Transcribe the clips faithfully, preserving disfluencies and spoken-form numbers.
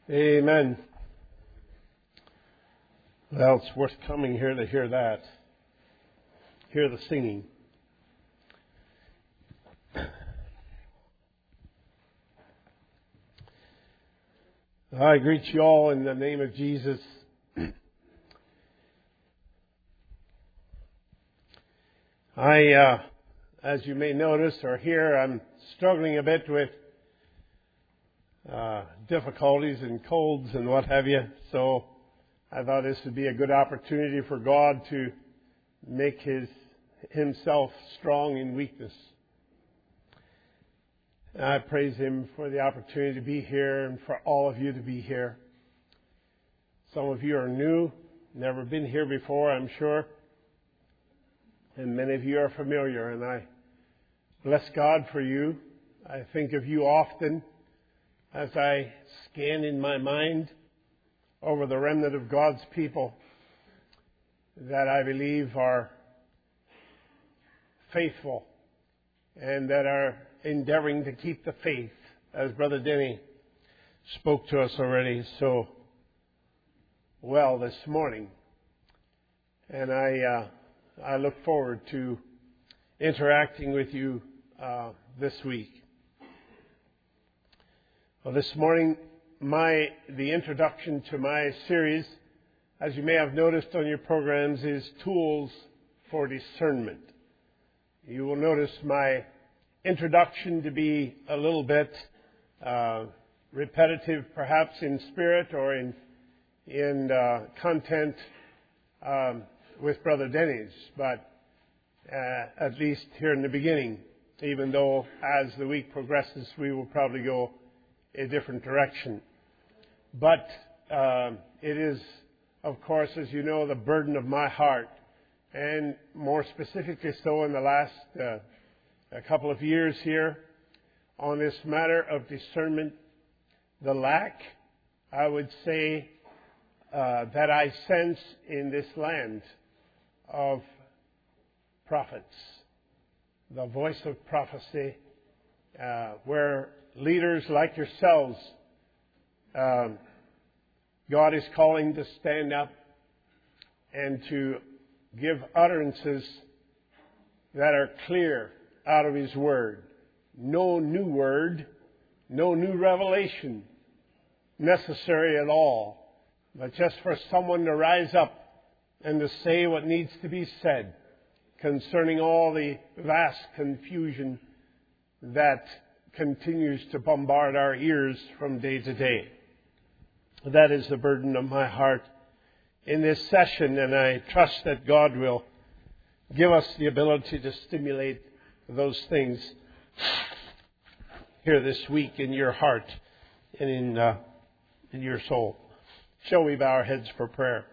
Amen. Well, it's worth coming here to hear that. Hear the singing. I greet you all in the name of Jesus. I, uh, as you may notice or hear, I'm struggling a bit with uh, difficulties and colds and what have you. So I thought this would be a good opportunity for God to make His Himself strong in weakness. And I praise Him for the opportunity to be here and for all of you to be here. Some of you are new, never been here before, I'm sure. And many of you are familiar, and I bless God for you. I think of you often as I scan in my mind over the remnant of God's people that I believe are faithful and that are endeavoring to keep the faith, as Brother Denny spoke to us already so well this morning. And I uh, I look forward to interacting with you uh, this week. Well, this morning, my the introduction to my series, as you may have noticed on your programs, is Tools for Discernment. You will notice my introduction to be a little bit uh, repetitive, perhaps in spirit or in in uh, content um, with Brother Denny's, but uh, at least here in the beginning, even though as the week progresses, we will probably go a different direction. But uh, it is, of course, as you know, the burden of my heart, and more specifically so in the last uh, a couple of years here, on this matter of discernment, the lack, I would say, uh, that I sense in this land of prophets, the voice of prophecy, uh, where leaders like yourselves, um, God is calling to stand up and to give utterances that are clear out of His Word. No new word, no new revelation necessary at all, but just for someone to rise up and to say what needs to be said concerning all the vast confusion that continues to bombard our ears from day to day. That is the burden of my heart in this session, and I trust that God will give us the ability to stimulate those things here this week in your heart and in uh, in your soul. Shall we bow our heads for prayer?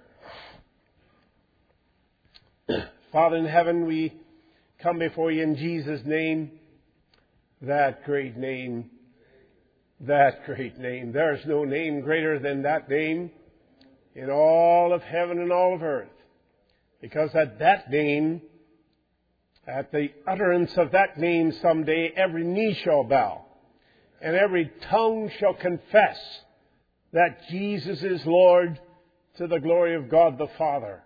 Father in heaven, we come before you in Jesus' name, that great name, that great name. There's no name greater than that name in all of heaven and all of earth, because at that name, at the utterance of that name someday, every knee shall bow and every tongue shall confess that Jesus is Lord, to the glory of God the Father.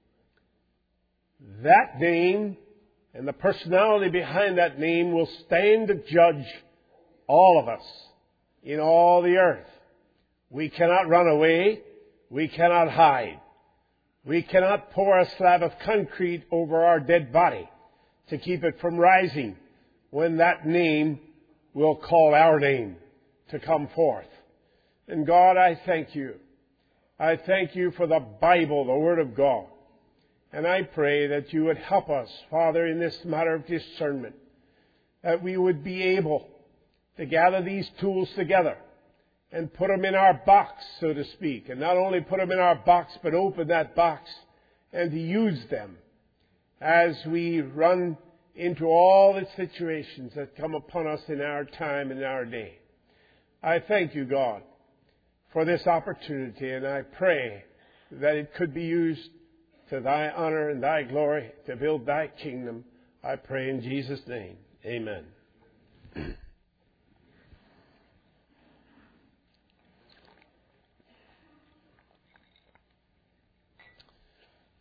That name and the personality behind that name will stand to judge all of us in all the earth. We cannot run away. We cannot hide. We cannot pour a slab of concrete over our dead body to keep it from rising when that name will call our name to come forth. And God, I thank you. I thank you for the Bible, the Word of God. And I pray that you would help us, Father, in this matter of discernment, that we would be able to gather these tools together and put them in our box, so to speak. And not only put them in our box, but open that box and to use them as we run into all the situations that come upon us in our time and in our day. I thank you, God, for this opportunity, and I pray that it could be used to thy honor and thy glory to build thy kingdom. I pray in Jesus' name. Amen.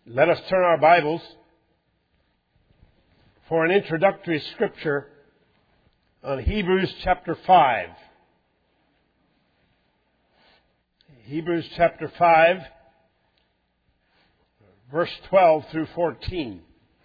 Let us turn our Bibles for an introductory scripture on Hebrews chapter five. Hebrews chapter five, verse twelve through fourteen.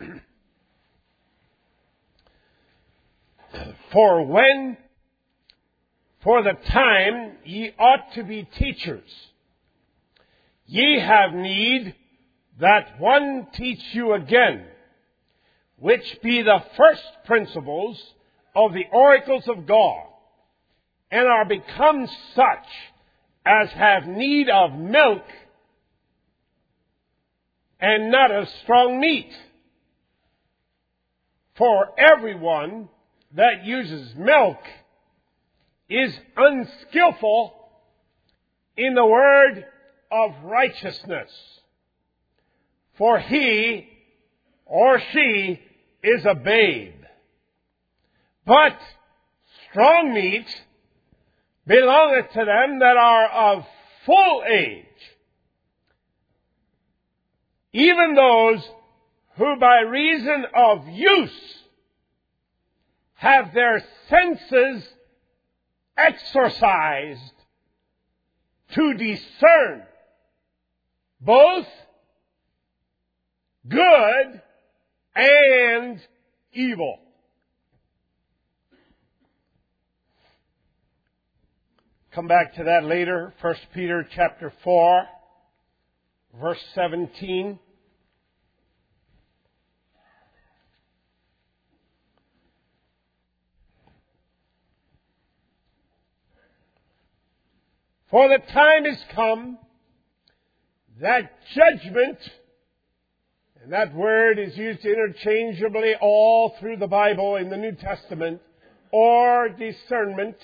For when, for the time ye ought to be teachers, ye have need that one teach you again, which be the first principles of the oracles of God, and are become such as have need of milk, and not of strong meat. For everyone that uses milk is unskillful in the word of righteousness, for he or she is a babe. But strong meat belongeth to them that are of full age, even those who by reason of use have their senses exercised to discern both good and evil. Come back to that later. First Peter chapter four, verse seventeen. For the time is come that judgment, and that word is used interchangeably all through the Bible in the New Testament, or discernment,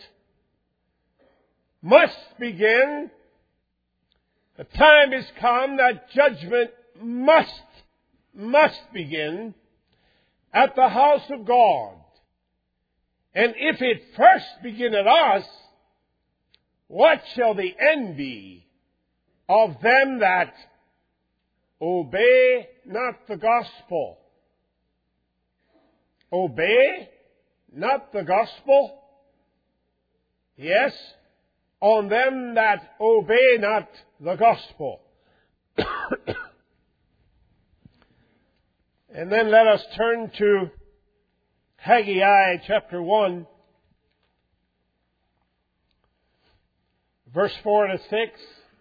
must begin. The time is come that judgment must, must begin at the house of God. And if it first begin at us, what shall the end be of them that obey not the gospel? Obey not the gospel? Yes, on them that obey not the gospel. And then let us turn to Haggai chapter one, verse four to six.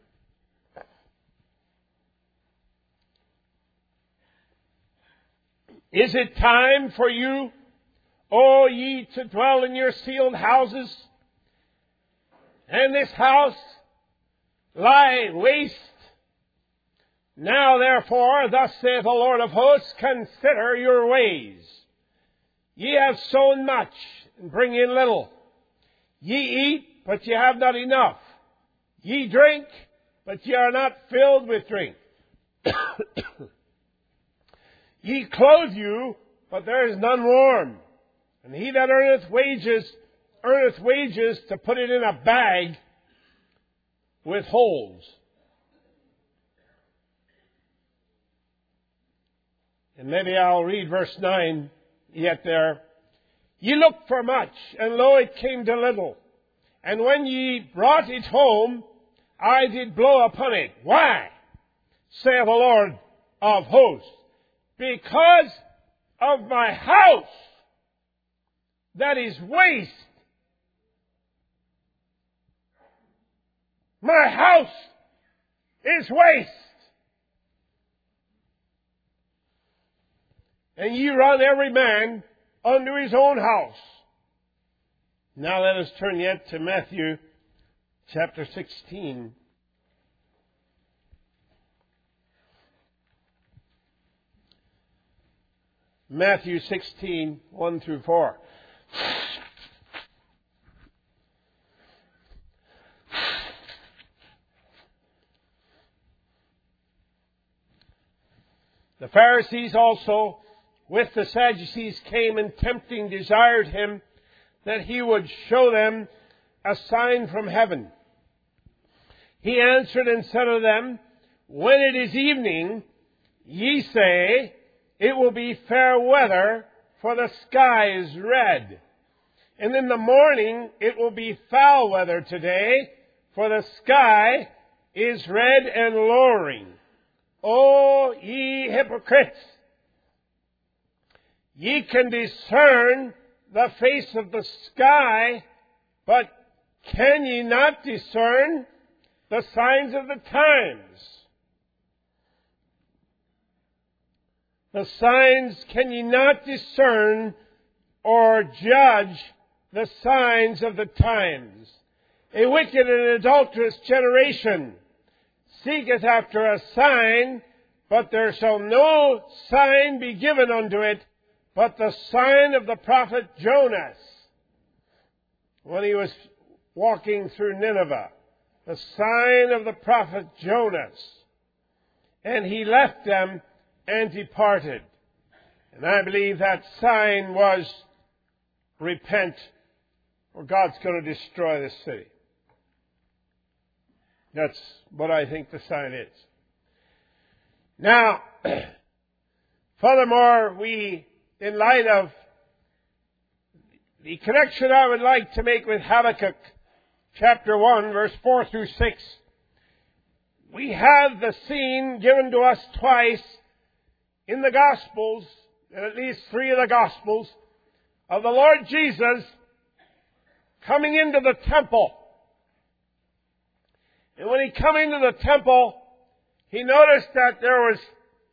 Is it time for you, O ye, to dwell in your sealed houses, and this house lie waste? Now therefore, thus saith the Lord of hosts, consider your ways. Ye have sown much, and bring in little. Ye eat, but ye have not enough. Ye drink, but ye are not filled with drink. Ye clothe you, but there is none warm. And he that earneth wages, earneth wages to put it in a bag with holes. And maybe I'll read verse nine yet there. Ye looked for much, and lo, it came to little. And when ye brought it home, I did blow upon it. Why? Saith the Lord of hosts. Because of my house that is waste. My house is waste. And ye run every man unto his own house. Now let us turn yet to Matthew chapter sixteen. Matthew sixteen, one through four. The Pharisees also with the Sadducees came, and tempting desired him that he would show them a sign from heaven. He answered and said to them, when it is evening, Ye say, it will be fair weather, for the sky is red. And in the morning it will be foul weather today, for the sky is red and lowering. O ye hypocrites! Ye can discern the face of the sky, but can ye not discern the signs of the times? The signs, can ye not discern or judge the signs of the times? A wicked and adulterous generation seeketh after a sign, but there shall no sign be given unto it, but the sign of the prophet Jonas, when he was walking through Nineveh. The sign of the prophet Jonas. And he left them and departed. And I believe that sign was, repent, or God's going to destroy this city. That's what I think the sign is. Now, furthermore, we, in light of the connection I would like to make with Habakkuk chapter one, verse four through six, we have the scene given to us twice in the Gospels, in at least three of the Gospels, of the Lord Jesus coming into the temple. And when he came into the temple, he noticed that there was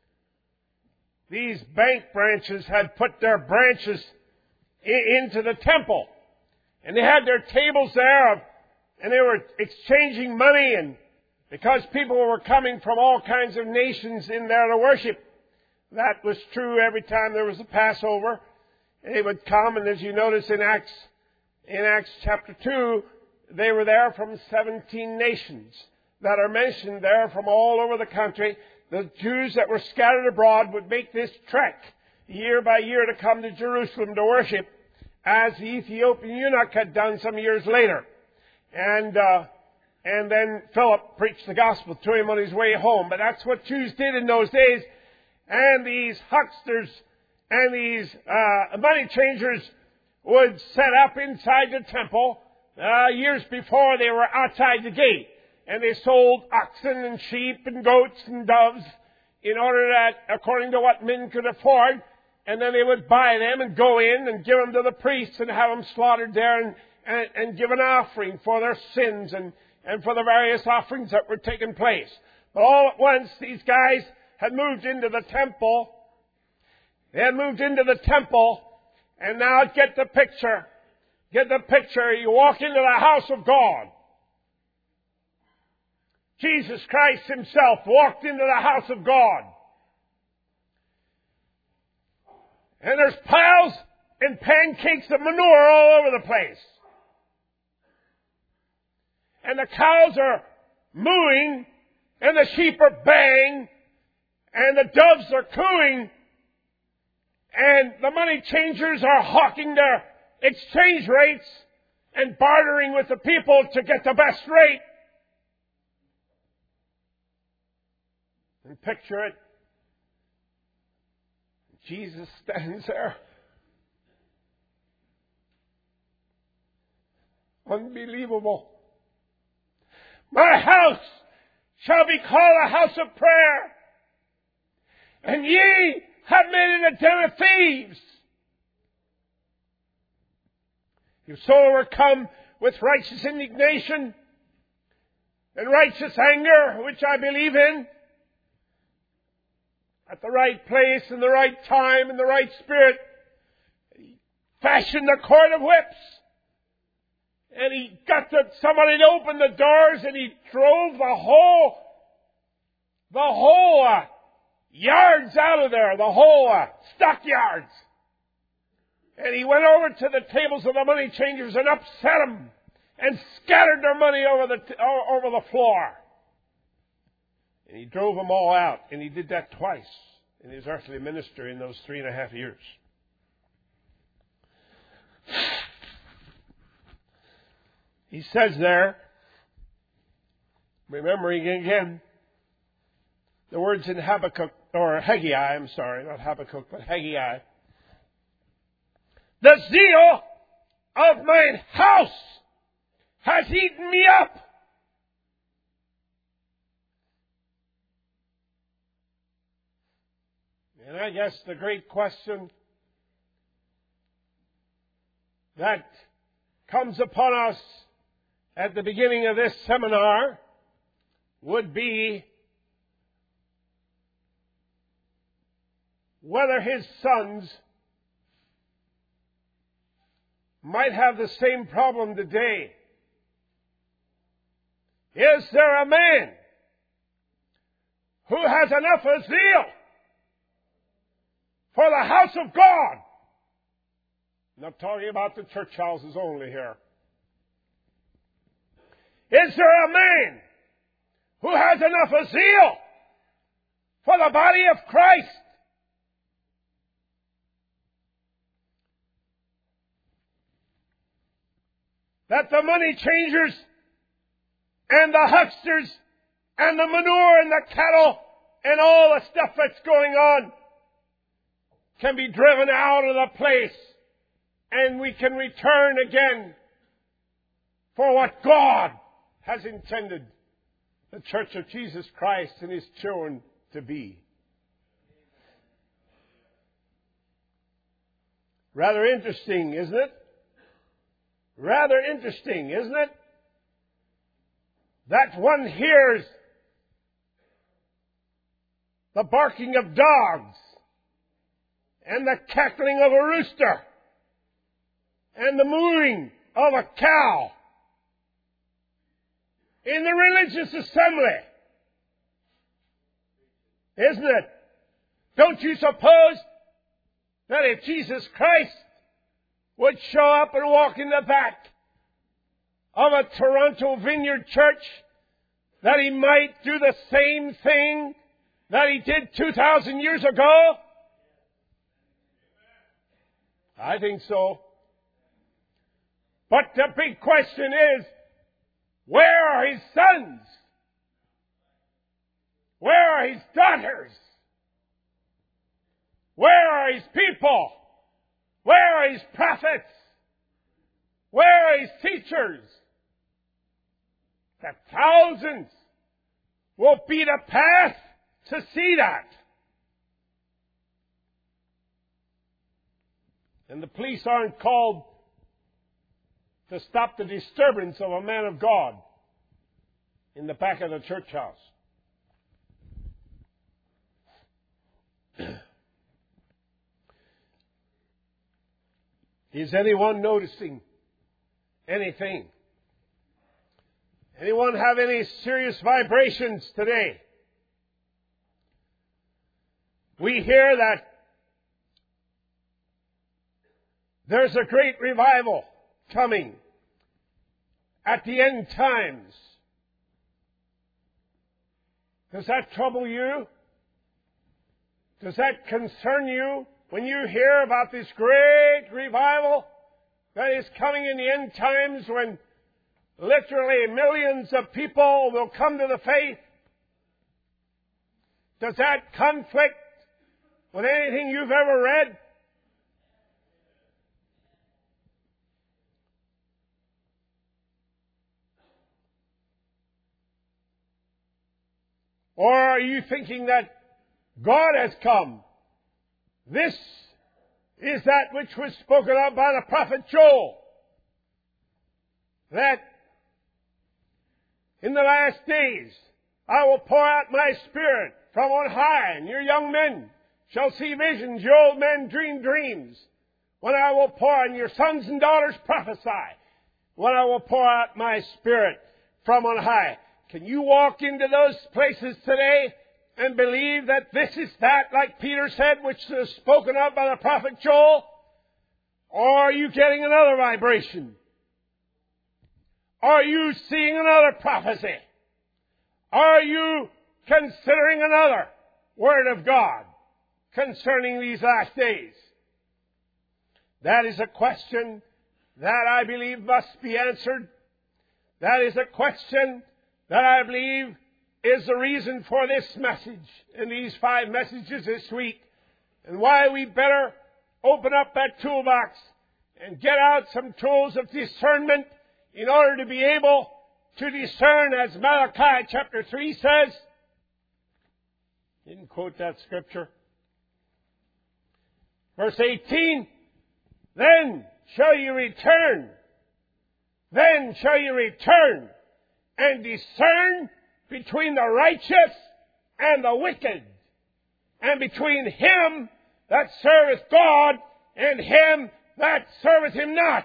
these bank branches had put their branches i- into the temple. And they had their tables there, of, and they were exchanging money, and because people were coming from all kinds of nations in there to worship. That was true every time there was a Passover. They would come, and as you notice in Acts, in Acts chapter two, they were there from seventeen nations that are mentioned there from all over the country. The Jews that were scattered abroad would make this trek year by year to come to Jerusalem to worship, as the Ethiopian eunuch had done some years later. And uh, and then Philip preached the gospel to him on his way home. But that's what Jews did in those days. And these hucksters and these uh, money changers would set up inside the temple. Uh, years before, they were outside the gate. And they sold oxen and sheep and goats and doves in order that, according to what men could afford. And then they would buy them and go in and give them to the priests and have them slaughtered there and, and, and give an offering for their sins and, and for the various offerings that were taking place. But all at once, these guys had moved into the temple. They had moved into the temple. And now get the picture. Get the picture. You walk into the house of God. Jesus Christ himself walked into the house of God. And there's piles and pancakes of manure all over the place. And the cows are mooing, and the sheep are baying, and the doves are cooing, and the money changers are hawking their exchange rates and bartering with the people to get the best rate. And picture it. Jesus stands there. Unbelievable. My house shall be called a house of prayer, and ye have made it a den of thieves. You so overcome with righteous indignation and righteous anger, which I believe in, at the right place, in the right time, in the right spirit, he fashioned a cord of whips. And he got the, somebody to open the doors, and he drove the whole, the whole uh, yards out of there, the whole uh, stockyards. And he went over to the tables of the money changers and upset them and scattered their money over the, over the floor. And he drove them all out. And he did that twice in his earthly ministry in those three and a half years. He says there, remembering again the words in Habakkuk, or Haggai, I'm sorry, not Habakkuk, but Haggai. The zeal of mine house has eaten me up. And I guess the great question that comes upon us at the beginning of this seminar would be whether his sons might have the same problem today. Is there a man who has enough of zeal for the house of God? I'm not talking about the church houses only here. Is there a man who has enough of zeal for the body of Christ? That the money changers and the hucksters and the manure and the cattle and all the stuff that's going on can be driven out of the place, and we can return again for what God has intended the Church of Jesus Christ and His children to be. Rather interesting, isn't it? Rather interesting, isn't it? That one hears the barking of dogs and the cackling of a rooster and the mooing of a cow in the religious assembly. Isn't it? Don't you suppose that if Jesus Christ would show up and walk in the back of a Toronto Vineyard church, that He might do the same thing that He did two thousand years ago? I think so. But the big question is, where are His sons? Where are His daughters? Where are His people? Where are His prophets? Where are His teachers? The thousands will beat a path to see that. And the police aren't called to stop the disturbance of a man of God in the back of the church house. Is anyone noticing anything? Anyone have any serious vibrations today? We hear that there's a great revival coming at the end times. Does that trouble you? Does that concern you when you hear about this great revival that is coming in the end times, when literally millions of people will come to the faith? Does that conflict with anything you've ever read? Or are you thinking that God has come? This is that which was spoken of by the prophet Joel, that in the last days I will pour out my Spirit from on high, and your young men shall see visions, your old men dream dreams. When I will pour, and your sons and daughters prophesy, when I will pour out my Spirit from on high. Can you walk into those places today and believe that this is that, like Peter said, which is spoken of by the prophet Joel? Or are you getting another vibration? Are you seeing another prophecy? Are you considering another word of God concerning these last days? That is a question that I believe must be answered. That is a question that I believe is the reason for this message and these five messages this week, and why we better open up that toolbox and get out some tools of discernment in order to be able to discern, as Malachi chapter three says. Didn't quote that scripture. Verse eighteen, then shall you return, then shall you return and discern between the righteous and the wicked, and between him that serveth God and him that serveth him not.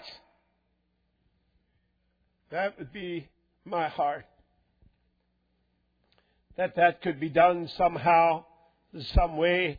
That would be my heart. That that could be done somehow, some way.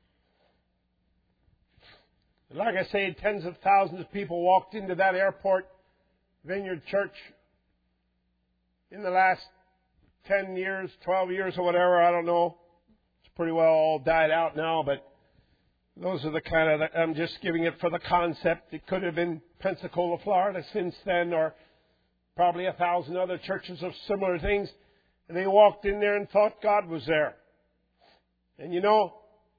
Like I say, tens of thousands of people walked into that airport Vineyard Church in the last ten years, twelve years or whatever, I don't know. It's pretty well all died out now, but those are the kind of, I'm just giving it for the concept. It could have been Pensacola, Florida since then, or probably a thousand other churches of similar things. And they walked in there and thought God was there. And you know,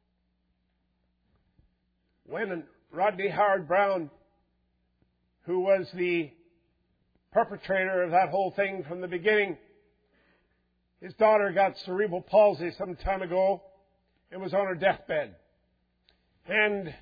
when Rodney Howard-Browne, who was the perpetrator of that whole thing from the beginning, his daughter got cerebral palsy some time ago and was on her deathbed. And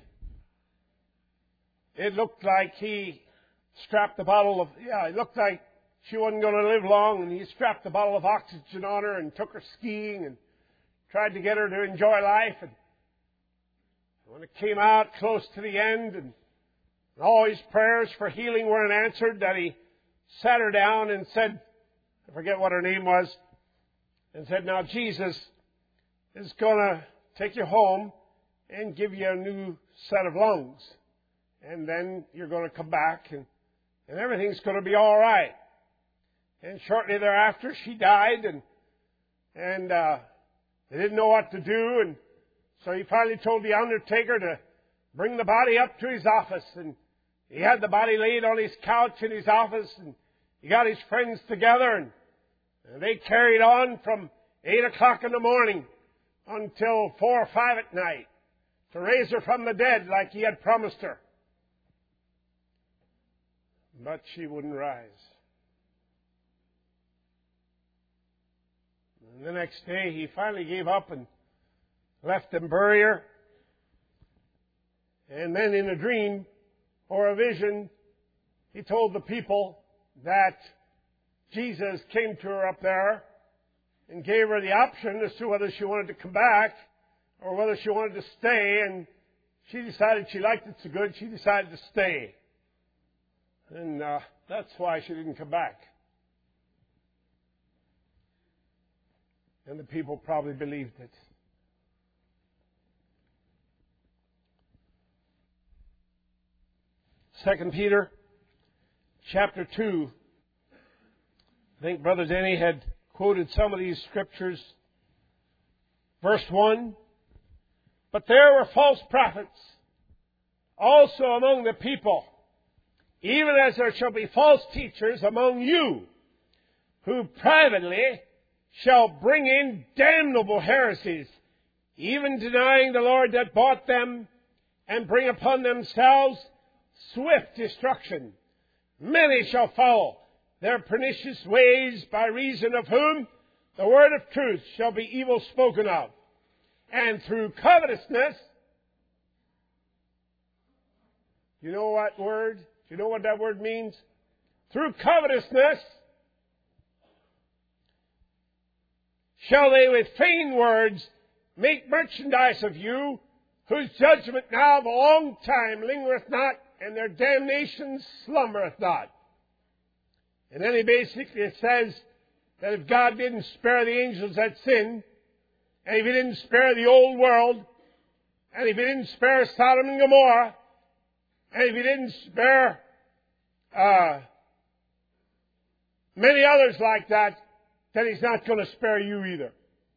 it looked like he strapped a bottle of, yeah, it looked like she wasn't going to live long, and he strapped a bottle of oxygen on her and took her skiing and tried to get her to enjoy life. And when it came out close to the end, and all his prayers for healing weren't answered, that he sat her down and said, I forget what her name was, and said, now Jesus is going to take you home and give you a new set of lungs. And then you're going to come back, and, and everything's going to be all right. And shortly thereafter, she died, and and uh, they didn't know what to do. And so he finally told the undertaker to bring the body up to his office. And he had the body laid on his couch in his office, and he got his friends together, and, and they carried on from eight o'clock in the morning until four or five at night to raise her from the dead like he had promised her. But she wouldn't rise. And the next day he finally gave up and left them bury her. And then in a dream or a vision, he told the people that Jesus came to her up there and gave her the option as to whether she wanted to come back or whether she wanted to stay. And she decided she liked it so good, she decided to stay. And uh, that's why she didn't come back. And the people probably believed it. Second Peter chapter two. I think Brother Denny had quoted some of these scriptures. Verse one. But there were false prophets also among the people, even as there shall be false teachers among you, who privately shall bring in damnable heresies, even denying the Lord that bought them, and bring upon themselves swift destruction. Many shall follow their pernicious ways, by reason of whom the word of truth shall be evil spoken of. And through covetousness, you know what word? Do you know what that word means? Through covetousness shall they with vain words make merchandise of you, whose judgment now of a long time lingereth not, and their damnation slumbereth not. And then he basically says that if God didn't spare the angels that sinned, and if He didn't spare the old world, and if He didn't spare Sodom and Gomorrah, and if He didn't spare uh, many others like that, then He's not going to spare you either.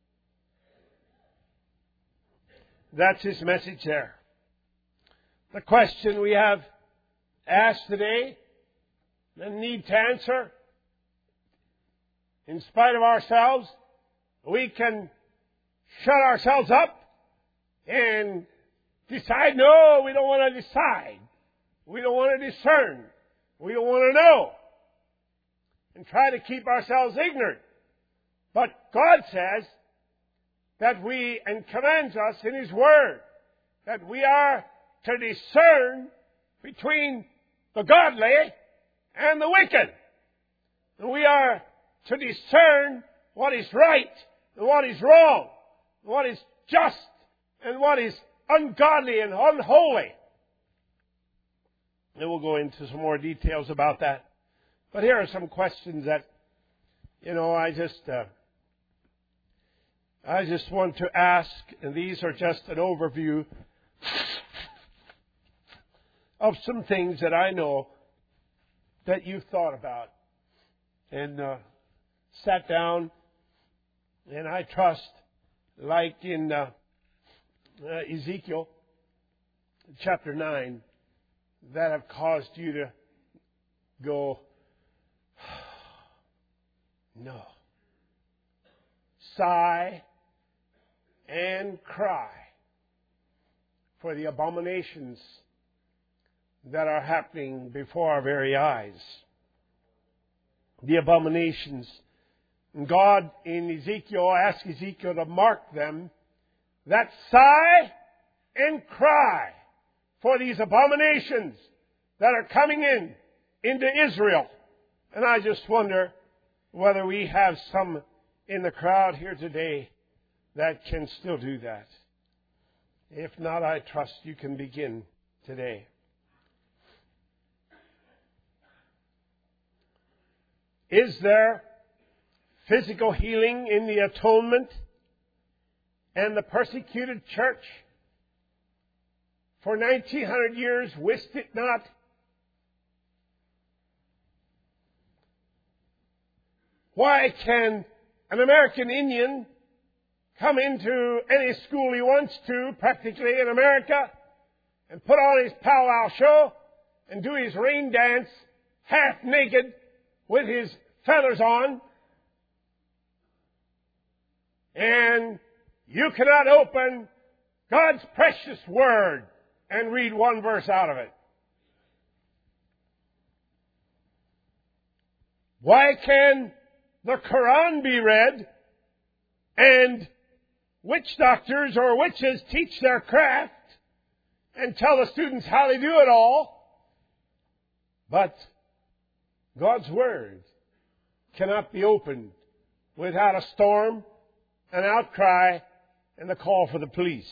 That's His message there. The question we have asked today and need to answer, in spite of ourselves, We can shut ourselves up and decide, no, we don't want to decide. We don't want to discern. We don't want to know. And try to keep ourselves ignorant. But God says that we, and commands us in His Word, that we are to discern between the godly and the wicked. And we are to discern what is right and what is wrong, what is just and what is ungodly and unholy. And we'll go into some more details about that. But here are some questions that, you know, I just, uh, I just want to ask, and these are just an overview of some things that I know that you've thought about and uh, sat down, and I trust, like in uh, uh, Ezekiel chapter nine, that have caused you to go, no. Sigh and cry for the abominations that are happening before our very eyes. The abominations. And God in Ezekiel asked Ezekiel to mark them, that sigh and cry for these abominations that are coming in into Israel. And I just wonder whether we have some in the crowd here today that can still do that. If not, I trust you can begin today. Is there physical healing in the atonement and the persecuted church for nineteen hundred years wist it not? Why can an American Indian come into any school he wants to, practically in America, and put on his powwow show and do his rain dance half naked with his feathers on, and you cannot open God's precious Word and read one verse out of it? Why can the Quran be read and witch doctors or witches teach their craft and tell the students how they do it all, but God's Word cannot be opened without a storm, an outcry, and the call for the police?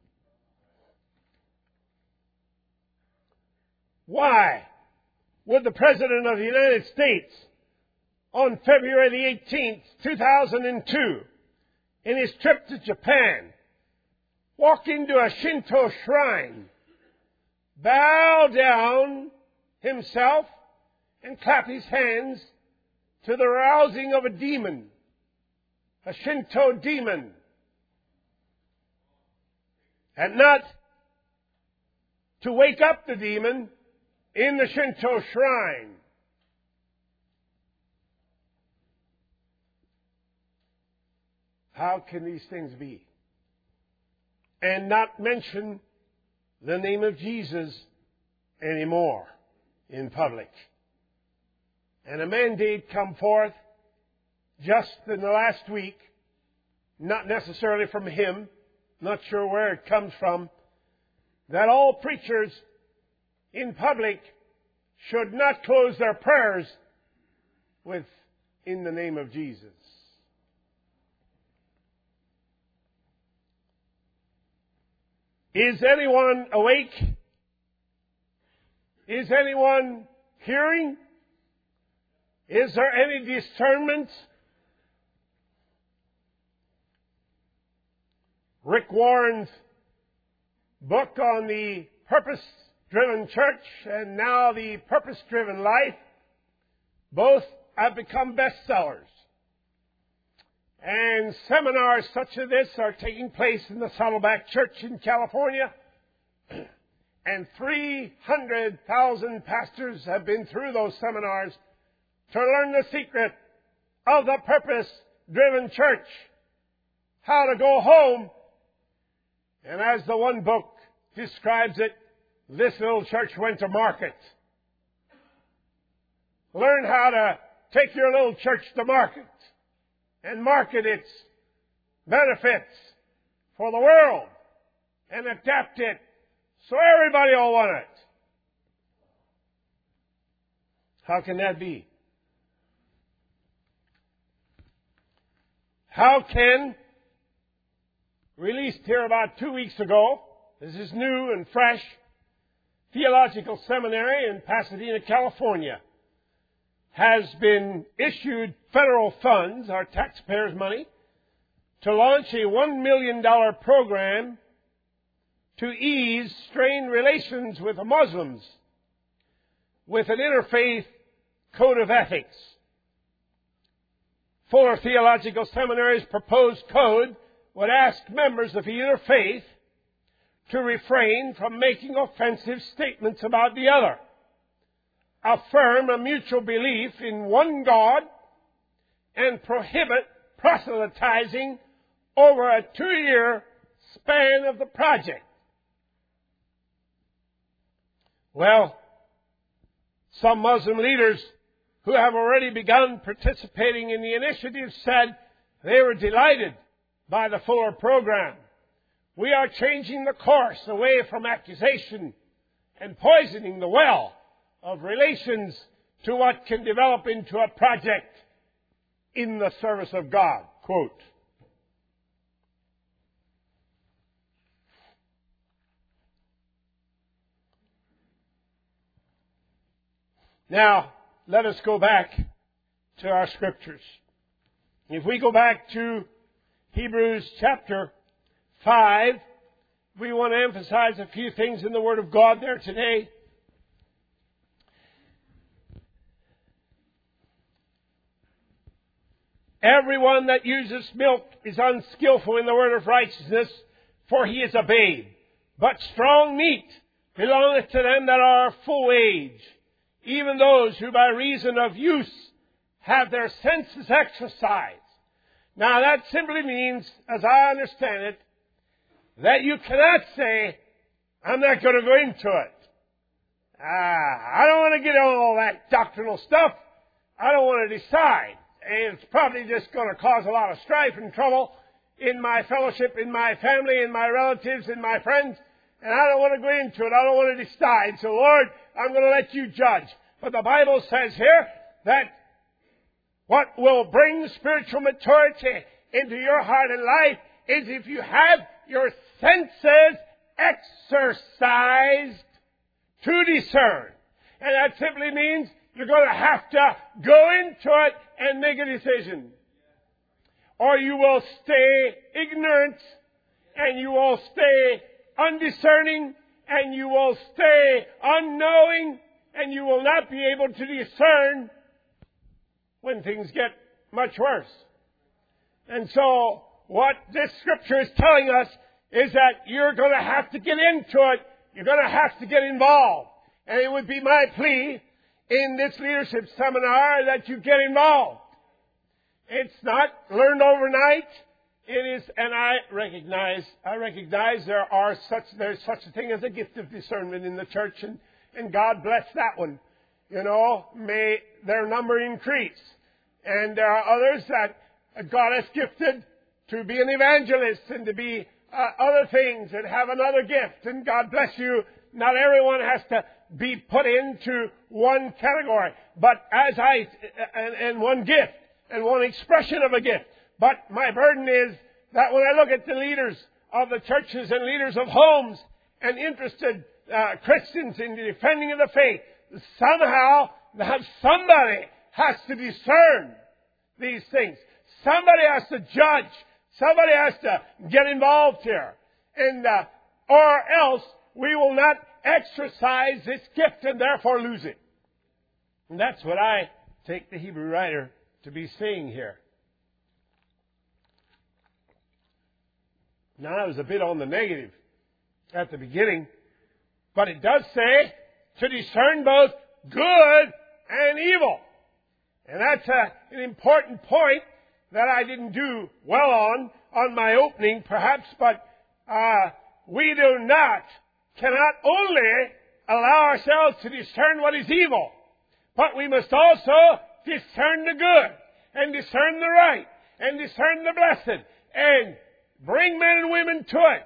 Why would the President of the United States on February the eighteenth, two thousand two, in his trip to Japan, walk into a Shinto shrine, bow down himself, and clap his hands to the rousing of a demon, a Shinto demon, and not to wake up the demon in the Shinto shrine? How can these things be? And not mention the name of Jesus anymore in public. And a mandate come forth just in the last week, not necessarily from him, not sure where it comes from, that all preachers in public should not close their prayers with, in the name of Jesus. Is anyone awake? Is anyone hearing? Is there any discernment? Rick Warren's book on the purpose-driven church and now the purpose-driven life, both have become bestsellers. And seminars such as this are taking place in the Saddleback Church in California. And three hundred thousand pastors have been through those seminars to learn the secret of the purpose-driven church how to go home. And as the one book describes it, this little church went to market. Learn how to take your little church to market and market its benefits for the world and adapt it so everybody will want it. How can that be? How can, released here about two weeks ago, this is new and fresh, Theological Seminary in Pasadena, California, has been issued federal funds, our taxpayers' money, to launch a one million dollars program to ease strained relations with the Muslims with an interfaith code of ethics. Fuller Theological Seminary's proposed code would ask members of either faith to refrain from making offensive statements about the other, affirm a mutual belief in one God, and prohibit proselytizing over a two-year span of the project. Well, some Muslim leaders who have already begun participating in the initiative said they were delighted by the Fuller program. We are changing the course away from accusation and poisoning the well of relations to what can develop into a project in the service of God. Quote. Now, let us go back to our scriptures. If we go back to Hebrews chapter five, we want to emphasize a few things in the Word of God there today. Everyone that uses milk is unskillful in the word of righteousness, for he is a babe. But strong meat belongeth to them that are full age, even those who by reason of use have their senses exercised. Now that simply means, as I understand it, that you cannot say, I'm not going to go into it. Ah, I don't want to get on all that doctrinal stuff. I don't want to decide. And it's probably just going to cause a lot of strife and trouble in my fellowship, in my family, in my relatives, in my friends. And I don't want to go into it. I don't want to decide. So, Lord, I'm going to let you judge. But the Bible says here that what will bring spiritual maturity into your heart and life is if you have your senses exercised to discern. And that simply means you're going to have to go into it and make a decision. Or you will stay ignorant, and you will stay undiscerning, and you will stay unknowing, and you will not be able to discern when things get much worse. And so, what this scripture is telling us is that you're going to have to get into it. You're going to have to get involved. And it would be my plea in this leadership seminar that you get involved. It's not learned overnight. It is, and I recognize, I recognize there are such, there's such a thing as a gift of discernment in the church, and, and God bless that one. You know, may their number increase. And there are others that God has gifted to be an evangelist and to be uh, other things and have another gift. And God bless you. Not everyone has to be put into one category, but as I, and, and one gift, and one expression of a gift. But my burden is that when I look at the leaders of the churches and leaders of homes and interested uh, Christians in the defending of the faith, somehow somebody has to discern these things. Somebody has to judge. Somebody has to get involved here. And, uh, or else we will not exercise this gift and therefore lose it. And that's what I take the Hebrew writer to be saying here. Now, I was a bit on the negative at the beginning, but it does say to discern both good and evil. And that's a, an important point that I didn't do well on on my opening, perhaps, but uh, we do not, cannot only allow ourselves to discern what is evil, but we must also discern the good, and discern the right, and discern the blessed, and bring men and women to it.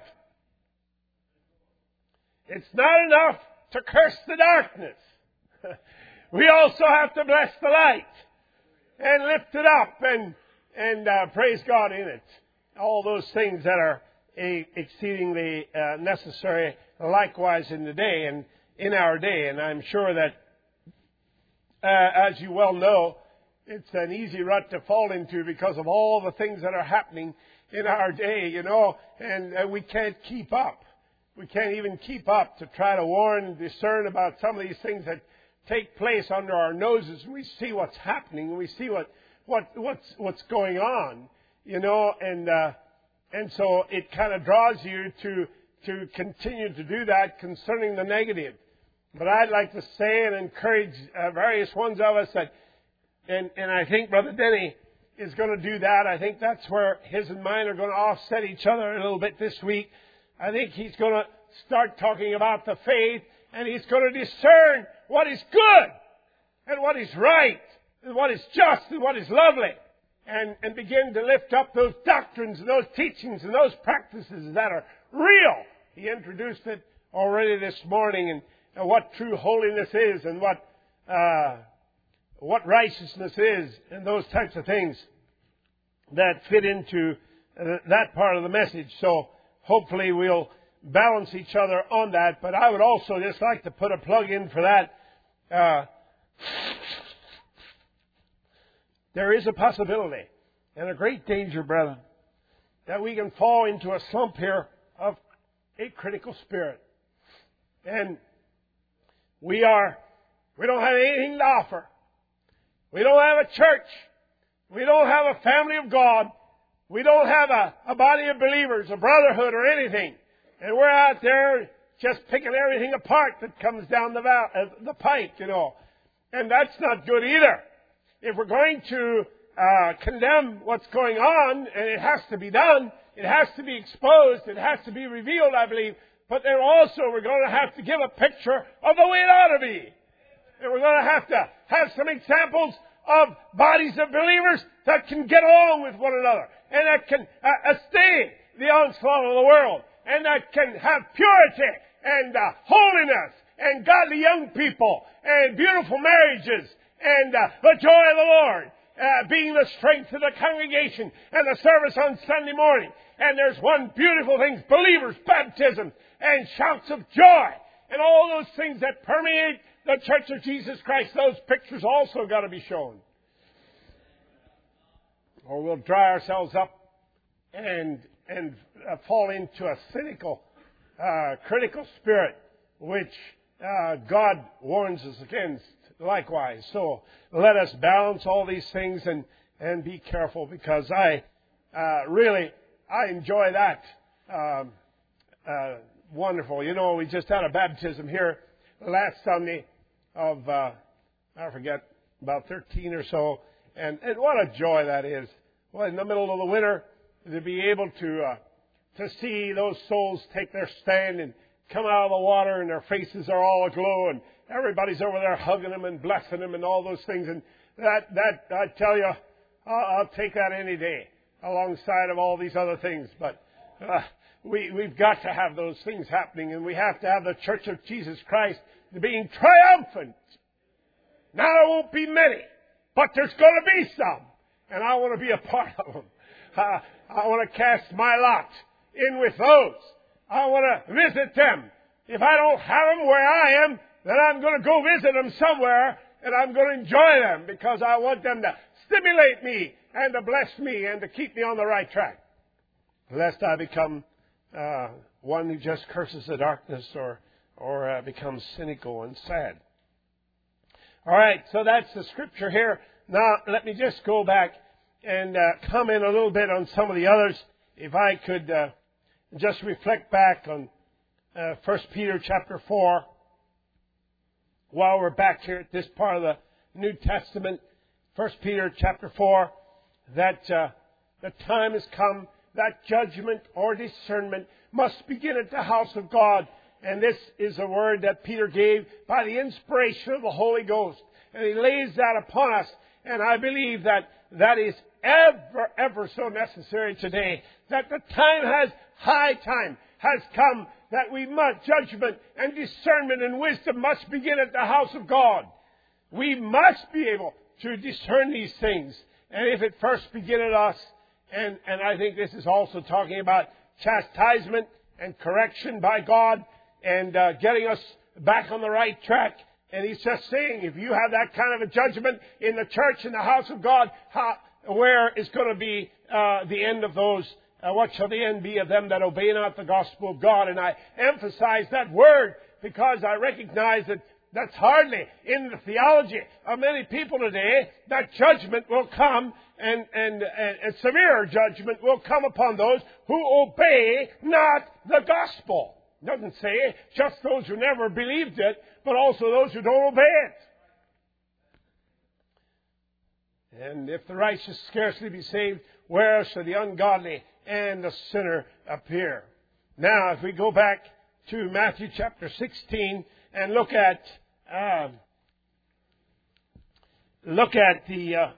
It's not enough to curse the darkness. We also have to bless the light and lift it up and and uh, praise God in it. All those things that are a, exceedingly uh, necessary likewise in the day and in our day. And I'm sure that, uh, as you well know, it's an easy rut to fall into because of all the things that are happening in our day, you know, and uh, we can't keep up. We can't even keep up to try to warn and discern about some of these things that take place under our noses. We see what's happening, and we see what, what what's what's going on, you know, and uh, and so it kind of draws you to to continue to do that concerning the negative. But I'd like to say and encourage uh, various ones of us that, and and I think Brother Denny is going to do that. I think that's where his and mine are going to offset each other a little bit this week. I think he's going to start talking about the faith, and he's going to discern what is good and what is right and what is just and what is lovely, and, and begin to lift up those doctrines and those teachings and those practices that are real. He introduced it already this morning, and, and what true holiness is and what uh, what righteousness is and those types of things that fit into uh, that part of the message. So hopefully we'll balance each other on that. But I would also just like to put a plug in for that. Uh, there is a possibility and a great danger, brethren, that we can fall into a slump here of a critical spirit. And we are, we don't have anything to offer. We don't have a church. We don't have a family of God. We don't have a, a body of believers, a brotherhood or anything. And we're out there just picking everything apart that comes down the, val- uh, the pike, you know. And that's not good either. If we're going to uh, condemn what's going on, and it has to be done, it has to be exposed, it has to be revealed, I believe. But then also we're going to have to give a picture of the way it ought to be. And we're going to have to have some examples of bodies of believers that can get along with one another and that can uh, stay the onslaught of the world and that can have purity and uh, holiness and godly young people and beautiful marriages and uh, the joy of the Lord uh, being the strength of the congregation and the service on Sunday morning. And there's one beautiful thing, believers' baptism and shouts of joy and all those things that permeate the Church of Jesus Christ. Those pictures also got to be shown. Or we'll dry ourselves up and and uh, fall into a cynical, uh, critical spirit, which uh, God warns us against likewise. So let us balance all these things and, and be careful, because I uh, really, I enjoy that. Um, uh, wonderful. You know, we just had a baptism here last Sunday of, uh, I forget, about thirteen or so. And, and what a joy that is. Well, in the middle of the winter, to be able to uh, to see those souls take their stand and come out of the water and their faces are all aglow and everybody's over there hugging them and blessing them and all those things. And that, that I tell you, I'll, I'll take that any day alongside of all these other things. But uh, we, we've got to have those things happening, and we have to have the Church of Jesus Christ being triumphant. Now, there won't be many, but there's going to be some. And I want to be a part of them. Uh, I want to cast my lot in with those. I want to visit them. If I don't have them where I am, then I'm going to go visit them somewhere, and I'm going to enjoy them, because I want them to stimulate me and to bless me and to keep me on the right track, lest I become uh, one who just curses the darkness or or uh, becomes cynical and sad. All right, so that's the scripture here. Now, let me just go back and uh, comment a little bit on some of the others. If I could uh, just reflect back on uh, First Peter chapter four, while we're back here at this part of the New Testament. First Peter chapter four, that uh, the time has come that judgment or discernment must begin at the house of God. And this is a word that Peter gave by the inspiration of the Holy Ghost. And he lays that upon us. And I believe that that is ever, ever so necessary today. That the time has, high time has come that we must, judgment and discernment and wisdom must begin at the house of God. We must be able to discern these things. And if it first begin at us, and, and I think this is also talking about chastisement and correction by God and uh, getting us back on the right track. And he's just saying, if you have that kind of a judgment in the church, in the house of God, how, where is going to be uh, the end of those? Uh, what shall the end be of them that obey not the gospel of God? And I emphasize that word because I recognize that that's hardly in the theology of many people today, that judgment will come and, and, and, and severe judgment will come upon those who obey not the gospel. It doesn't say just those who never believed it, but also those who don't obey it. And if the righteous scarcely be saved, where shall the ungodly and the sinner appear? Now, if we go back to Matthew chapter sixteen and look at uh, look at the uh,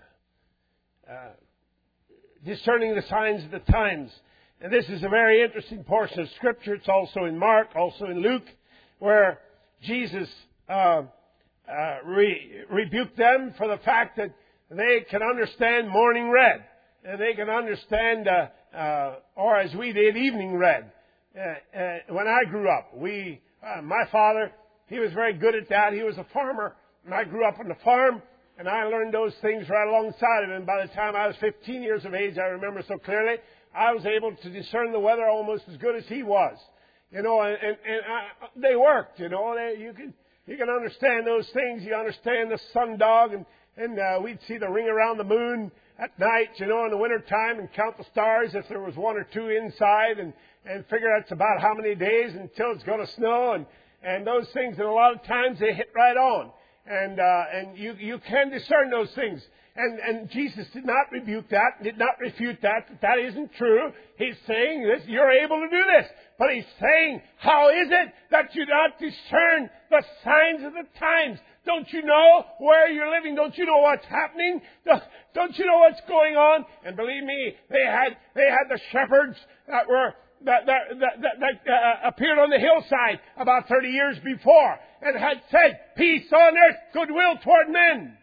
uh, discerning the signs of the times. And this is a very interesting portion of Scripture. It's also in Mark, also in Luke, where Jesus uh, uh, re- rebuked them for the fact that they can understand morning red, and they can understand, uh, uh, or as we did, evening red. Uh, uh, when I grew up, we, uh, my father, he was very good at that. He was a farmer, and I grew up on the farm, and I learned those things right alongside of him. By the time I was fifteen years of age, I remember so clearly, I was able to discern the weather almost as good as he was. You know, and, and, and I, they worked, you know. They, you can you can understand those things. You understand the sundog, and, and uh, we'd see the ring around the moon at night, you know, in the wintertime, and count the stars if there was one or two inside, and, and figure that's about how many days until it's going to snow, and, and those things. And a lot of times they hit right on. And uh, and you, you can discern those things. And, and Jesus did not rebuke that, did not refute that, that that isn't true. He's saying this, you're able to do this. But he's saying, how is it that you not discern the signs of the times? Don't you know where you're living? Don't you know what's happening? Don't you know what's going on? And believe me, they had they had the shepherds that were that that that, that, that uh, appeared on the hillside about thirty years before and had said, peace on earth, goodwill toward men.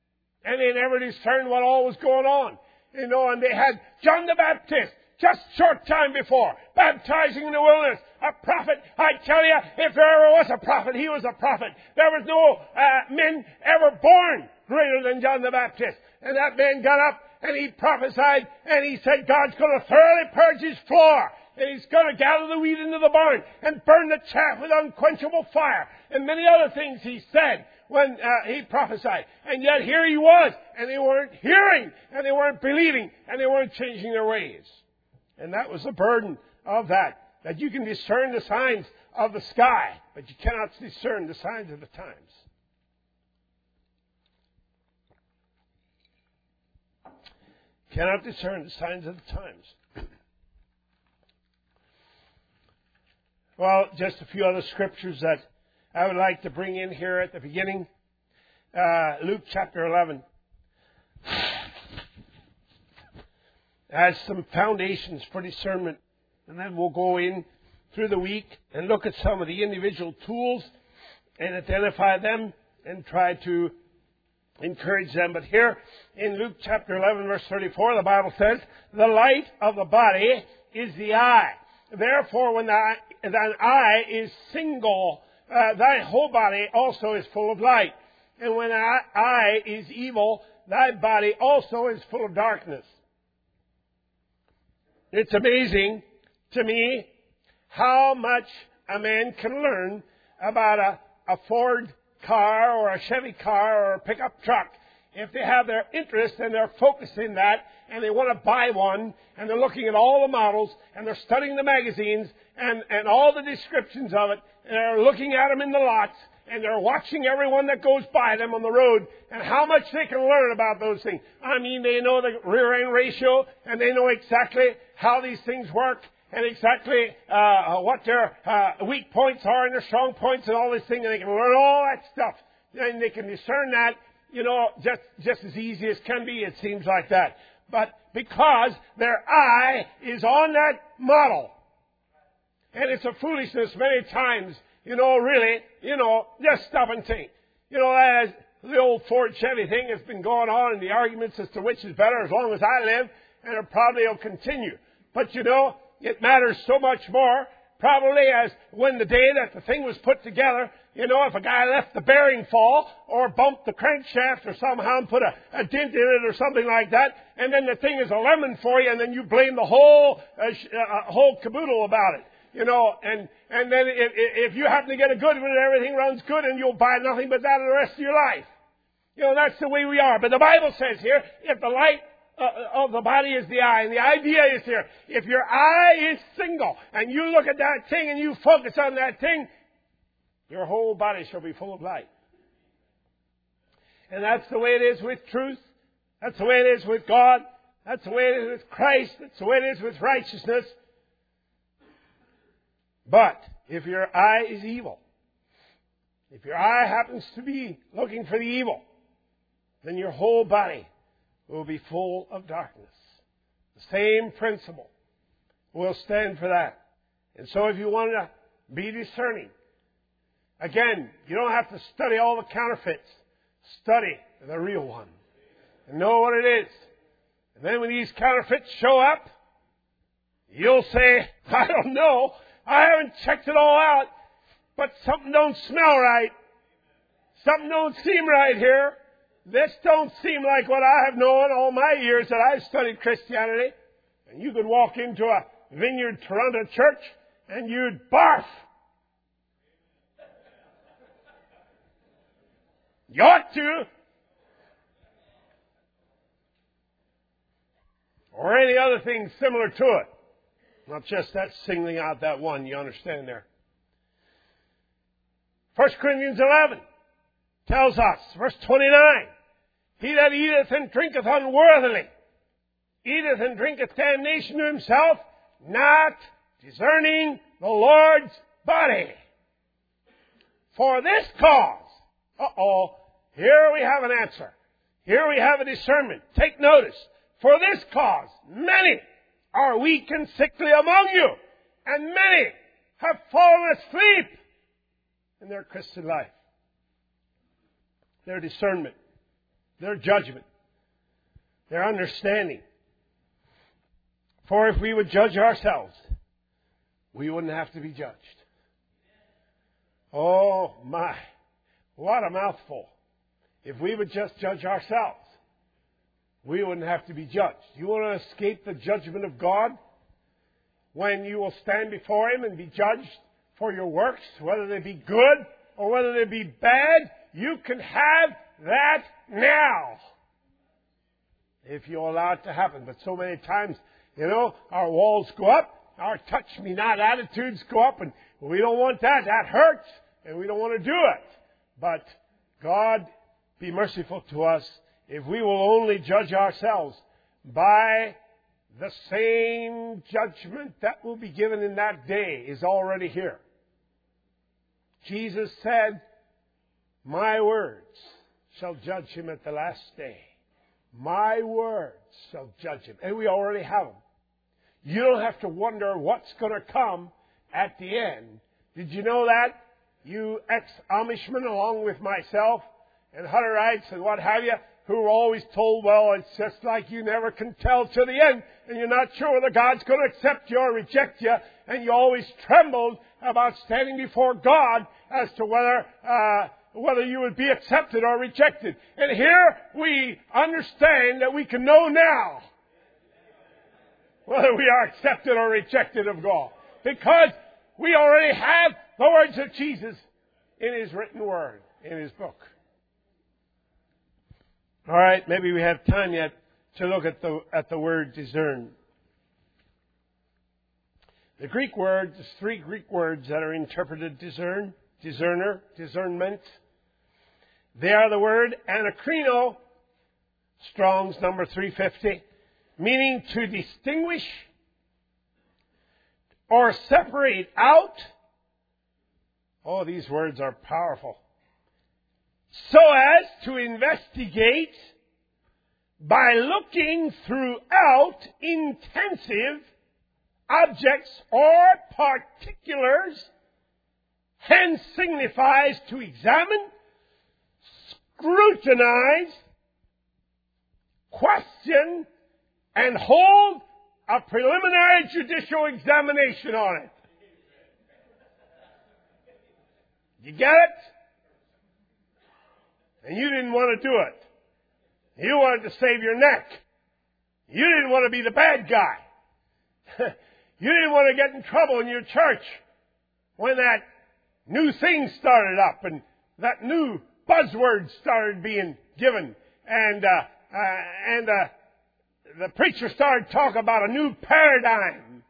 And they never discerned what all was going on. You know, and they had John the Baptist, just short time before, baptizing in the wilderness. A prophet, I tell you, if there ever was a prophet, he was a prophet. There was no uh, men ever born greater than John the Baptist. And that man got up and he prophesied and he said, God's going to thoroughly purge his floor. And he's going to gather the wheat into the barn and burn the chaff with unquenchable fire. And many other things he said when uh, he prophesied. And yet here he was. And they weren't hearing. And they weren't believing. And they weren't changing their ways. And that was the burden of that. That you can discern the signs of the sky. But you cannot discern the signs of the times. Cannot discern the signs of the times. Well, just a few other scriptures that I would like to bring in here at the beginning. Uh, Luke chapter eleven has some foundations for discernment. And then we'll go in through the week and look at some of the individual tools and identify them and try to encourage them. But here in Luke chapter eleven, verse thirty-four, the Bible says, the light of the body is the eye. Therefore, when thy, thine eye is single, uh, thy whole body also is full of light. And when thy eye is evil, thy body also is full of darkness. It's amazing to me how much a man can learn about a, a Ford car or a Chevy car or a pickup truck. If they have their interest and they're focused in that and they want to buy one and they're looking at all the models and they're studying the magazines and, and all the descriptions of it and they're looking at them in the lots and they're watching everyone that goes by them on the road and how much they can learn about those things. I mean, they know the rear end ratio, and they know exactly how these things work, and exactly uh, what their uh, weak points are and their strong points and all this thing, and they can learn all that stuff. And they can discern that, you know, just, just as easy as can be, it seems like that. But because their eye is on that model. And it's a foolishness many times, you know, really, you know, just stop and think. You know, as the old Ford Chevy thing has been going on, and the arguments as to which is better as long as I live, and it probably will continue. But, you know, it matters so much more, probably, as when the day that the thing was put together, you know, if a guy left the bearing fall or bumped the crankshaft or somehow put a, a dent in it or something like that, and then the thing is a lemon for you, and then you blame the whole uh, sh- uh, whole caboodle about it. You know, and, and then if, if you happen to get a good one and everything runs good, and you'll buy nothing but that the rest of your life. You know, that's the way we are. But the Bible says here, if the light uh, of the body is the eye, and the idea is here, if your eye is single, and you look at that thing and you focus on that thing, your whole body shall be full of light. And that's the way it is with truth. That's the way it is with God. That's the way it is with Christ. That's the way it is with righteousness. But if your eye is evil, if your eye happens to be looking for the evil, then your whole body will be full of darkness. The same principle will stand for that. And so if you want to be discerning, again, you don't have to study all the counterfeits. Study the real one and know what it is. And then when these counterfeits show up, you'll say, I don't know. I haven't checked it all out, but something don't smell right. Something don't seem right here. This don't seem like what I have known all my years that I've studied Christianity. And you could walk into a Vineyard Toronto church and you'd barf. You ought to. Or any other thing similar to it. Not just that singling out that one, you understand there. First Corinthians eleven tells us, verse twenty-nine, he that eateth and drinketh unworthily, eateth and drinketh damnation to himself, not discerning the Lord's body. For this cause, uh-oh, here we have an answer. Here we have a discernment. Take notice. For this cause, many are weak and sickly among you, and many have fallen asleep in their Christian life. Their discernment, their judgment, their understanding. For if we would judge ourselves, we wouldn't have to be judged. Oh my, what a mouthful. If we would just judge ourselves, we wouldn't have to be judged. You want to escape the judgment of God when you will stand before Him and be judged for your works, whether they be good or whether they be bad? You can have that now, if you allow it to happen. But so many times, you know, our walls go up, our touch me not attitudes go up, and we don't want that. That hurts, and we don't want to do it. But God be merciful to us if we will only judge ourselves by the same judgment that will be given in that day is already here. Jesus said, my words shall judge him at the last day. My words shall judge him. And we already have them. You don't have to wonder what's going to come at the end. Did you know that? You ex-Amishmen, along with myself, and Hutterites and what have you, who were always told, well, it's just like you never can tell to the end, and you're not sure whether God's going to accept you or reject you, and you always trembled about standing before God as to whether uh, whether you would be accepted or rejected. And here we understand that we can know now whether we are accepted or rejected of God, because we already have the words of Jesus in His written word, in His book. All right, maybe we have time yet to look at the at the word discern. The Greek word, there's three Greek words that are interpreted discern. discerner, discernment. They are the word anakrino, Strong's number three fifty, meaning to distinguish or separate out. Oh, these words are powerful. So as to investigate by looking throughout intensive objects or particulars, hence signifies to examine, scrutinize, question, and hold a preliminary judicial examination on it. You get it? And you didn't want to do it. You wanted to save your neck. You didn't want to be the bad guy. You didn't want to get in trouble in your church when that new thing started up and that new buzzword started being given, and uh, uh, and uh, the preacher started talking about a new paradigm.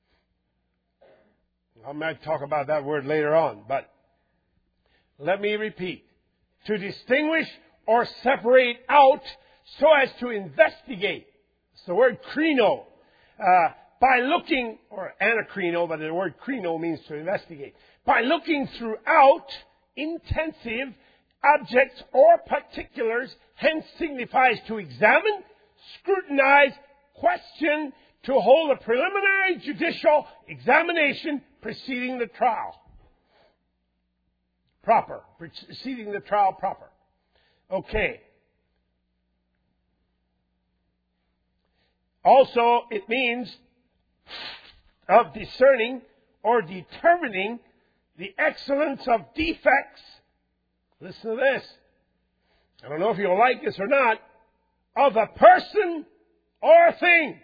I might talk about that word later on, but let me repeat. To distinguish or separate out so as to investigate. It's the word krino. Uh, by looking, or anakrino, but the word krino means to investigate. By looking throughout intensive objects or particulars, hence signifies to examine, scrutinize, question, to hold a preliminary judicial examination preceding the trial. Proper. Preceding the trial proper. Okay. Also, it means of discerning or determining the excellence of defects. Listen to this. I don't know if you'll like this or not. Of a person or thing.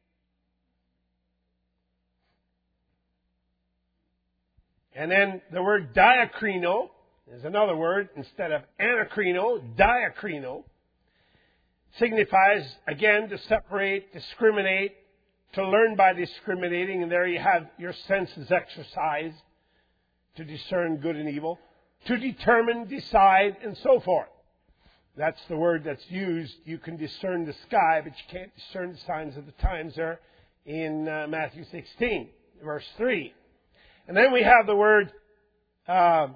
And then the word diakrino is another word instead of anakrino. Diakrino signifies, again, to separate, discriminate, to learn by discriminating. And there you have your senses exercised to discern good and evil, to determine, decide, and so forth. That's the word that's used. You can discern the sky, but you can't discern the signs of the times there in uh, Matthew sixteen, verse three. And then we have the word, uh,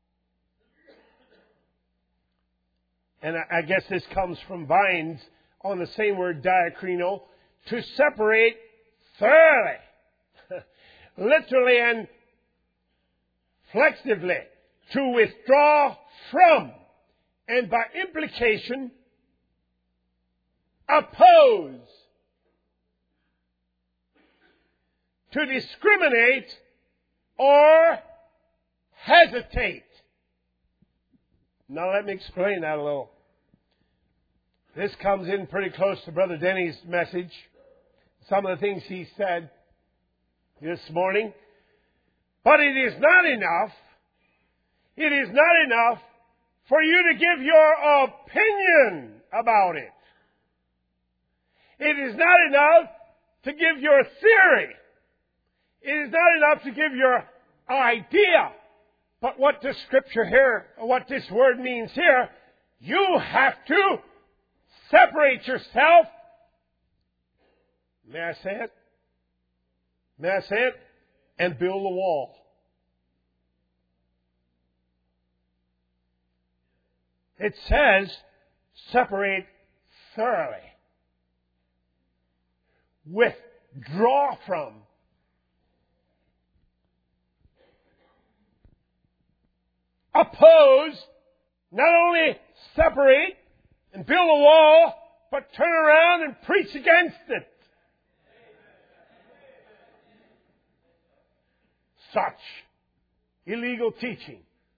and I guess this comes from Vines, on the same word, diakrino, to separate thoroughly, literally and flexively, to withdraw from, and by implication, oppose, to discriminate, or hesitate. Now let me explain that a little. This comes in pretty close to Brother Denny's message. Some of the things he said this morning. But it is not enough. It is not enough for you to give your opinion about it. It is not enough to give your theory. It is not enough to give your idea. But what the Scripture here, what this word means here, you have to separate yourself. May I say it? May I say it? And build a wall. It says, separate thoroughly. Withdraw from. Oppose, not only separate and build a wall, but turn around and preach against it. Such illegal teaching.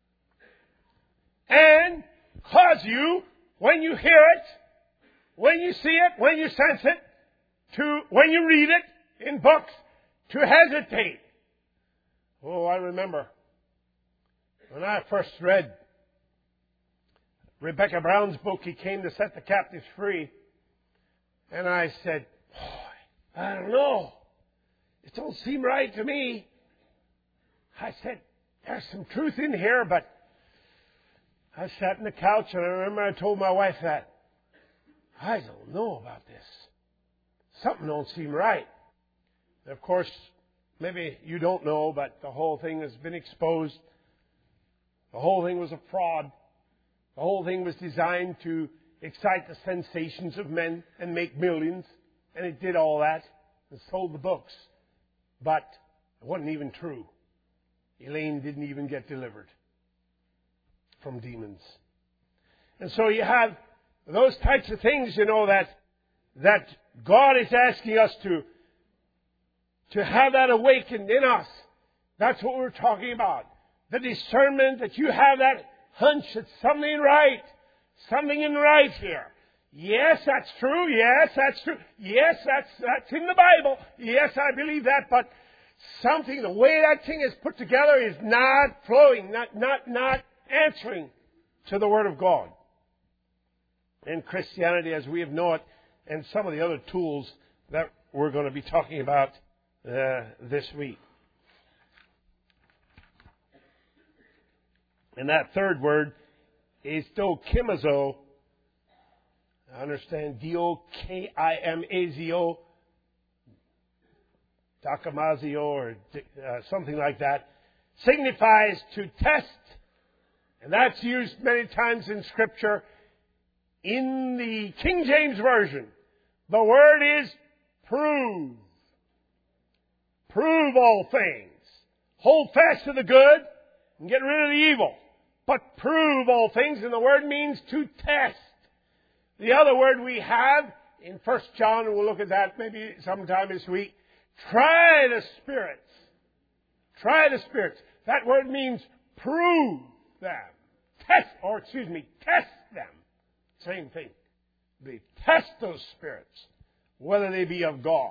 And cause you, when you hear it, when you see it, when you sense it, to, when you read it in books, to hesitate. Oh, I remember when I first read Rebecca Brown's book, He Came to Set the Captives Free, and I said, boy, I don't know. It don't seem right to me. I said, there's some truth in here, but I sat on the couch and I remember I told my wife that I don't know about this. Something don't seem right. And of course, maybe you don't know, but the whole thing has been exposed. The whole thing was a fraud. The whole thing was designed to excite the sensations of men and make millions. And it did all that and sold the books. But it wasn't even true. Elaine didn't even get delivered from demons. And so you have those types of things, you know, that that God is asking us to to have that awakened in us. That's what we're talking about. The discernment that you have that hunch that something right, something in right here. Yes, that's true. Yes, that's true. Yes, that's that's in the Bible. Yes, I believe that. But something, the way that thing is put together is not flowing, not not not answering to the Word of God. And Christianity as we have known it, and some of the other tools that we're going to be talking about uh, this week. And that third word is dokimazo. I understand D O K I M A Z O, dokamazio, or uh, something like that, signifies to test. And that's used many times in Scripture. In the King James Version, the word is prove. Prove all things. Hold fast to the good and get rid of the evil. But prove all things, and the word means to test. The other word we have in First John, and we'll look at that maybe sometime this week, try the spirits. Try the spirits. That word means prove them. Test, or excuse me, test them. Same thing. They test those spirits, whether they be of God.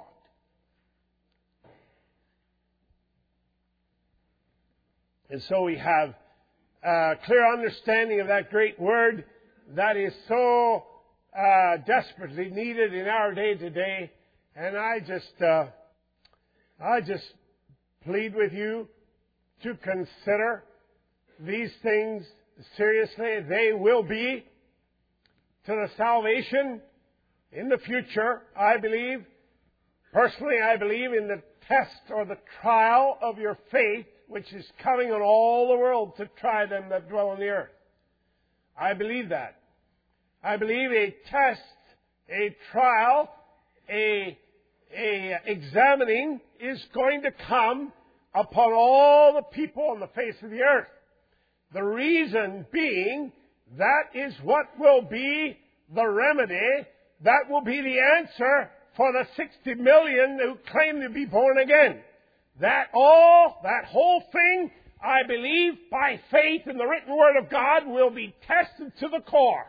And so we have a clear understanding of that great word that is so uh, desperately needed in our day today. And I just, uh, I just plead with you to consider these things seriously. They will be to the salvation in the future, I believe. Personally, I believe in the test or the trial of your faith, which is coming on all the world to try them that dwell on the earth. I believe that. I believe a test, a trial, a, a examining is going to come upon all the people on the face of the earth. The reason being, that is what will be the remedy, that will be the answer for the sixty million who claim to be born again. That all, that whole thing, I believe, by faith in the written Word of God, will be tested to the core.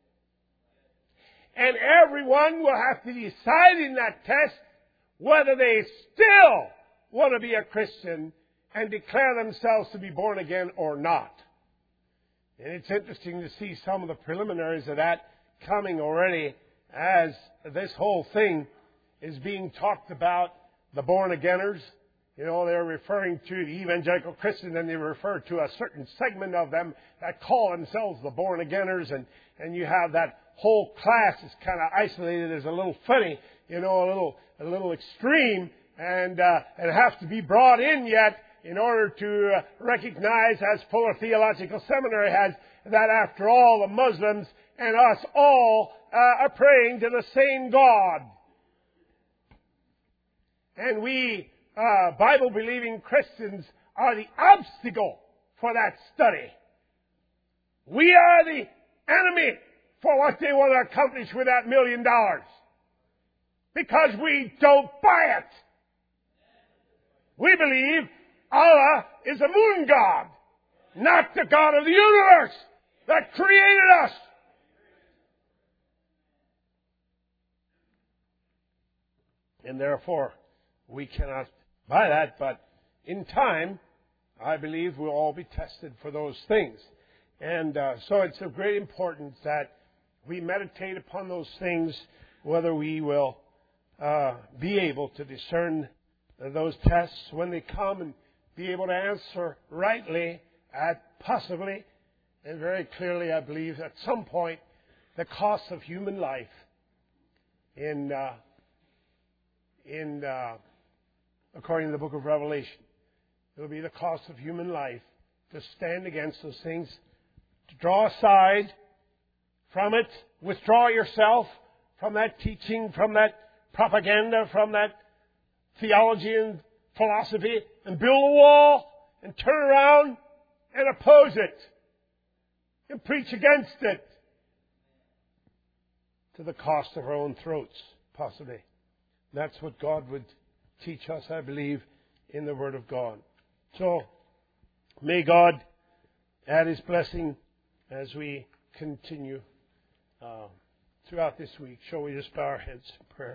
And everyone will have to decide in that test whether they still want to be a Christian and declare themselves to be born again or not. And it's interesting to see some of the preliminaries of that coming already as this whole thing is being talked about, the born-againers. You know, they're referring to the evangelical Christian, and they refer to a certain segment of them that call themselves the born-againers, and, and you have that whole class is kind of isolated as a little funny, you know, a little a little extreme, and uh, and have to be brought in yet in order to uh, recognize, as Fuller Theological Seminary has, that after all, the Muslims and us all uh, are praying to the same God. And we, uh, Bible-believing Christians, are the obstacle for that study. We are the enemy for what they want to accomplish with that million dollars. Because we don't buy it. We believe Allah is a moon god, not the God of the universe that created us. And therefore, we cannot buy that, but in time, I believe we'll all be tested for those things. And uh, so it's of great importance that we meditate upon those things, whether we will uh, be able to discern those tests when they come and be able to answer rightly at possibly and very clearly, I believe, at some point, the cost of human life in, uh, in uh, according to the book of Revelation. It will be the cost of human life to stand against those things, to draw aside from it, withdraw yourself from that teaching, from that propaganda, from that theology and philosophy, and build a wall and turn around and oppose it and preach against it to the cost of our own throats, possibly. That's what God would teach us, I believe, in the Word of God. So, may God add His blessing as we continue uh, throughout this week. Shall we just bow our heads in prayer?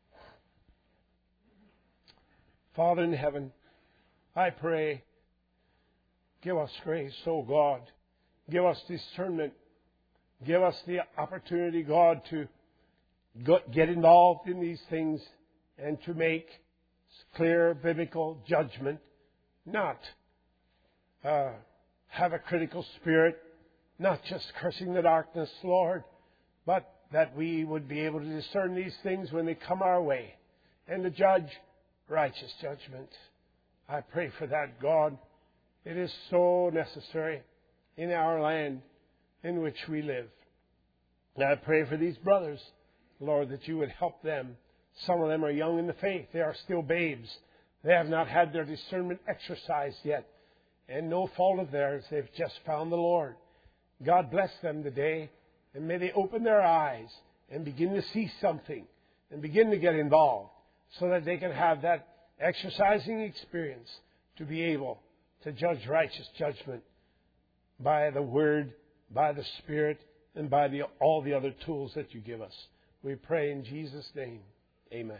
Father in heaven, I pray, give us grace, oh God. Give us discernment. Give us the opportunity, God, to get involved in these things and to make clear biblical judgment. Not uh, have a critical spirit, not just cursing the darkness, Lord, but that we would be able to discern these things when they come our way and to judge righteous judgment. I pray for that, God. It is so necessary in our land in which we live. And I pray for these brothers, Lord, that you would help them. Some of them are young in the faith. They are still babes. They have not had their discernment exercised yet. And no fault of theirs. They've just found the Lord. God bless them today. And may they open their eyes and begin to see something and begin to get involved so that they can have that exercising experience to be able to judge righteous judgment by the Word, by the Spirit, and by the, all the other tools that you give us. We pray in Jesus' name. Amen.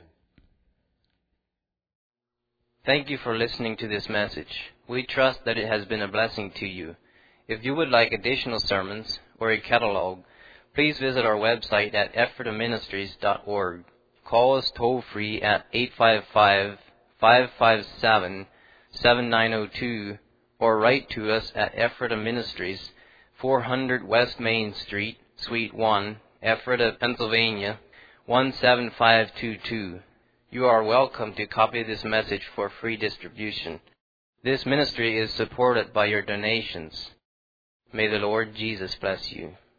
Thank you for listening to this message. We trust that it has been a blessing to you. If you would like additional sermons or a catalog, please visit our website at ephrata ministries dot org. Call us toll-free at eight five five, five five seven, seven nine zero two or write to us at Ephrata Ministries, four hundred West Main Street, Suite one, Ephrata, Pennsylvania, one seven five two two. You are welcome to copy this message for free distribution. This ministry is supported by your donations. May the Lord Jesus bless you.